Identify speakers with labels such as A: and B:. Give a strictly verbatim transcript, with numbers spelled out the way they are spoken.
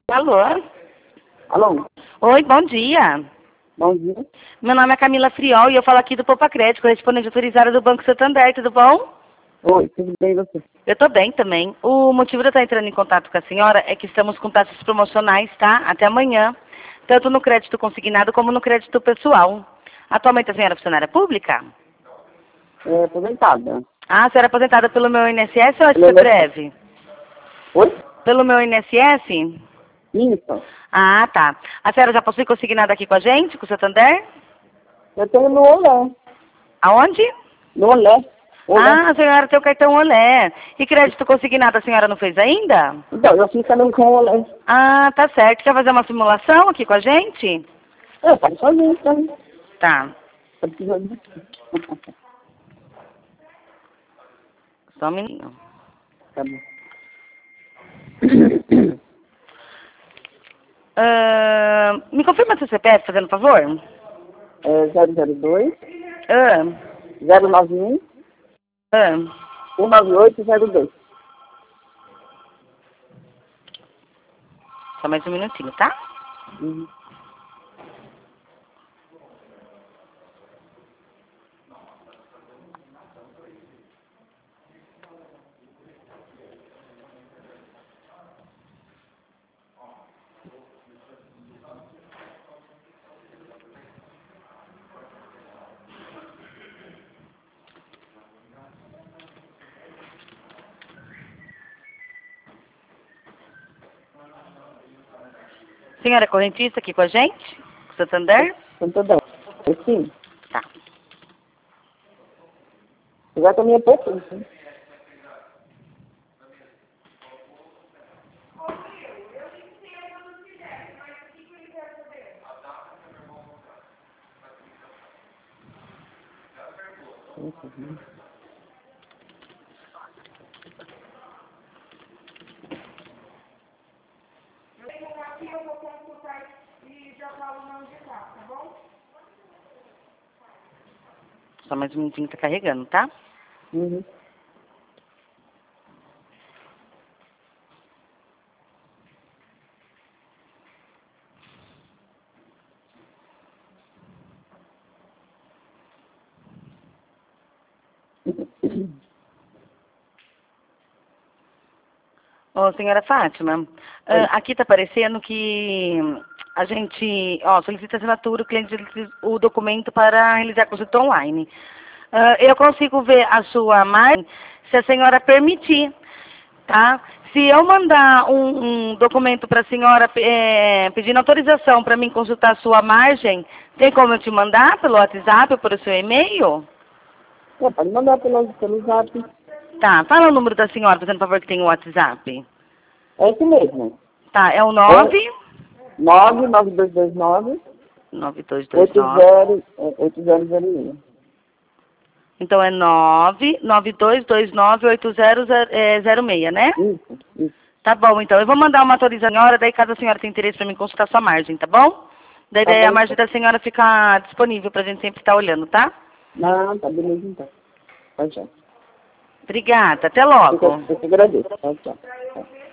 A: Alô?
B: Alô?
A: Oi, bom dia.
B: Bom dia.
A: Meu nome é Camila Friol e eu falo aqui do Poupa Crédito, correspondente autorizada do Banco Santander, tudo bom?
B: Oi, tudo bem e você?
A: Eu tô bem também. O motivo de eu estar entrando em contato com a senhora é que estamos com taxas promocionais, tá? Até amanhã, tanto no crédito consignado como no crédito pessoal. Atualmente a senhora é funcionária pública?
B: É aposentada.
A: Ah, a senhora é aposentada pelo meu I N S S ou é
B: Pelo
A: breve?
B: Oi?
A: Pelo meu I N S S?
B: Isso.
A: Ah, tá. A senhora já possui consignado aqui com a gente, com o Santander?
B: Eu tenho no Olé.
A: Aonde?
B: No Olé. Olé.
A: Ah, a senhora tem o cartão Olé. E crédito consignado a senhora não fez ainda?
B: Então, eu fico também com o Olé.
A: Ah, tá certo. Quer fazer uma simulação aqui com a gente?
B: É, pode fazer isso aí.
A: Tá.
B: Pode fazer.
A: Só um minutinho.
B: Tá bom.
A: Ah, me confirma seu C P F, fazendo favor?
B: É zero zero dois,
A: Ah,
B: zero nove um,
A: ah.
B: um nove oito zero dois.
A: Só mais um minutinho, tá?
B: Uhum.
A: Senhora correntista aqui com a gente? Com o Santander?
B: Então, tudo bem. Sim.
A: Tá.
B: Já também é pouco. Sim. Uhum.
A: Só mais um minutinho que tá carregando, tá?
B: Uhum.
A: Ô, senhora Fátima, ah, aqui está aparecendo que a gente, ó, solicita assinatura, o cliente solicita o documento para realizar consulta online. Ah, eu consigo ver a sua margem se a senhora permitir, tá? Se eu mandar um, um documento para a senhora é, pedindo autorização para mim consultar a sua margem, tem como eu te mandar pelo WhatsApp ou pelo seu e-mail?
B: É, pode mandar pelo, pelo zap.
A: Tá, fala o número da senhora, fazendo favor, que tem o WhatsApp.
B: É isso mesmo.
A: Tá, é o
B: É
A: nove
B: nove nove dois dois nove,
A: nove dois dois
B: oito
A: nove.
B: zero oito zero zero um.
A: Então é nove nove dois dois nove oito zero zero seis, né?
B: Isso, isso.
A: Tá bom, então. Eu vou mandar uma autorização à senhora, daí caso a senhora tenha interesse para mim consultar sua margem, tá bom? Daí,
B: Tá
A: daí a
B: bom,
A: margem
B: então.
A: da senhora fica disponível pra gente sempre estar olhando, tá?
B: Não, tá beleza então. Tchau, tchau.
A: Obrigada, até
B: Eu
A: logo.
B: que eu que agradeço. Tchau, tchau. Tchau.